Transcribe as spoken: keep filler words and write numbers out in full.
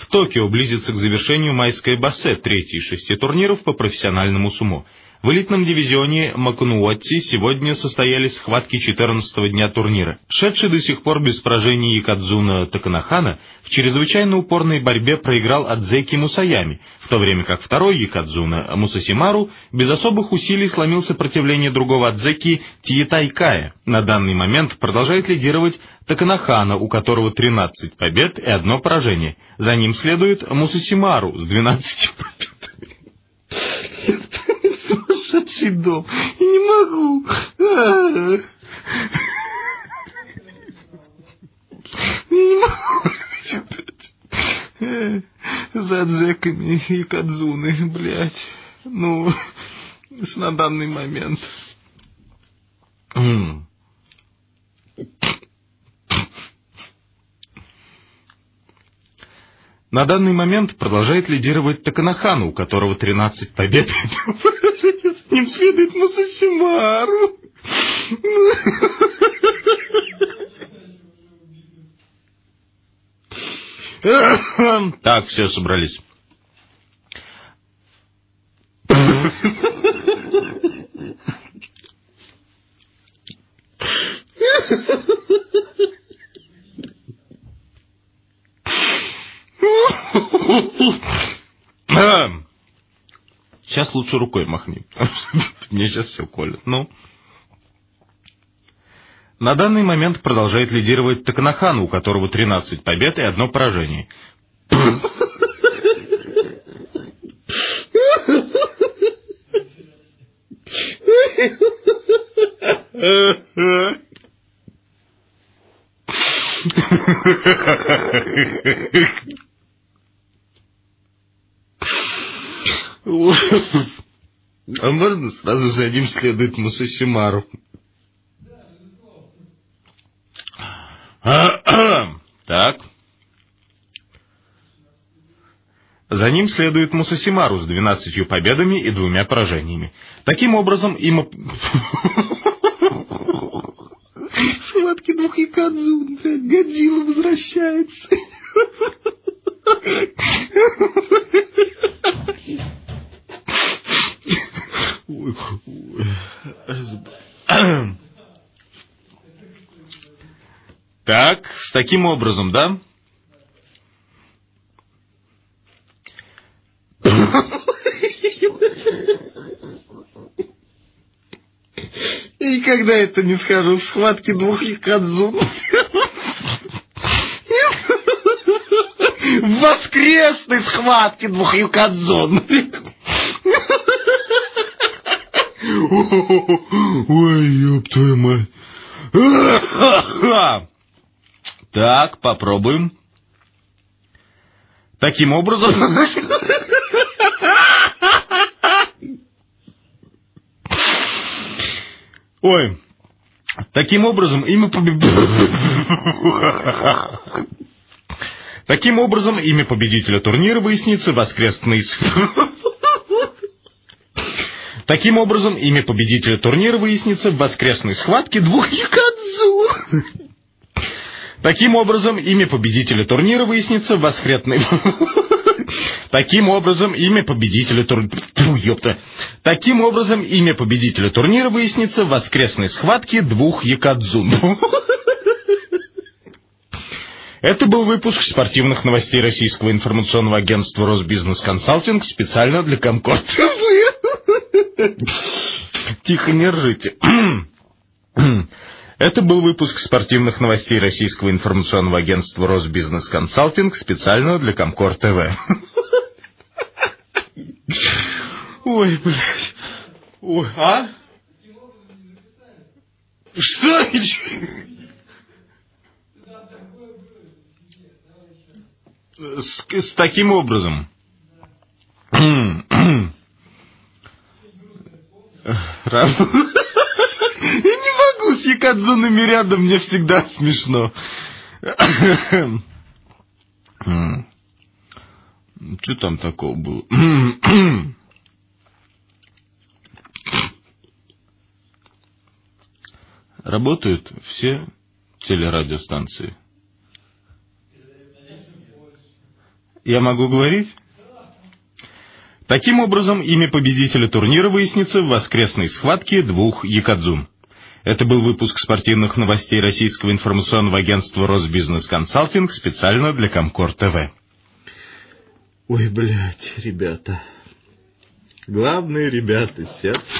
Токио близится к завершению майское бассе, третий из шести турниров по профессиональному сумо. В элитном дивизионе Макунуотти сегодня состоялись схватки четырнадцатого дня турнира. Шедший до сих пор без поражений Якадзуна Таканахана в чрезвычайно упорной борьбе проиграл Адзеки Мусаями, в то время как второй Якадзуна Мусасимару без особых усилий сломил сопротивление другого Адзеки Тиетайкая. На данный момент продолжает лидировать Таканахана, у которого тринадцать побед и одно поражение. За ним следует Мусасимару с двенадцатью победами. Сумасшедший дом. Я не могу. Я не могу читать. За Адзеками и Кадзуны, блядь. Ну, на данный момент. На данный момент продолжает лидировать Таканахана, у которого тринадцать побед. С ним следует Мусасимару. Так, все, собрались. Сейчас лучше рукой махни. Мне сейчас все колет. Ну. На данный момент продолжает лидировать Таканахана, у которого тринадцать побед и одно поражение. А можно сразу за ним следует Мусасимару? Так. За ним следует Мусасимару с двенадцатью победами и двумя поражениями. Таким образом, им... Схватки двух Якадзун, блядь, Годзилла возвращается. Ой, ой. Так, с таким образом, да? Я никогда это не скажу в схватке двух Якадзун. В воскресной схватке двух Якадзун. Ой, ёб твою мать. Так, попробуем. Таким образом... Ой, таким образом имя победителя... Таким образом имя победителя турнира выяснится в воскресной... Таким образом имя победителя турнира выяснится в воскресной схватке двух Якадзун. Таким образом имя победителя турнира выяснится в воскресной... Таким образом, имя победителя турнира... Таким образом, имя победителя турнира выяснится в воскресной схватке двух Якадзун. Это был выпуск спортивных новостей российского информационного агентства «Росбизнес Консалтинг» специально для Комкор ТВ. Тихо, не ржите. Это был выпуск спортивных новостей российского информационного агентства «Росбизнес Консалтинг» специально для Комкор ТВ. Ой, блядь. Ой, а? Что? С, с таким образом. Я не могу, с Якадзунами рядом мне всегда смешно. Что там такого было? Работают все телерадиостанции. Я могу говорить? Таким образом, имя победителя турнира выяснится в воскресной схватке двух якадзун. Это был выпуск спортивных новостей российского информационного агентства «Росбизнес Консалтинг» специально для Комкор ТВ. Ой, блядь, ребята. Главные ребята сидят.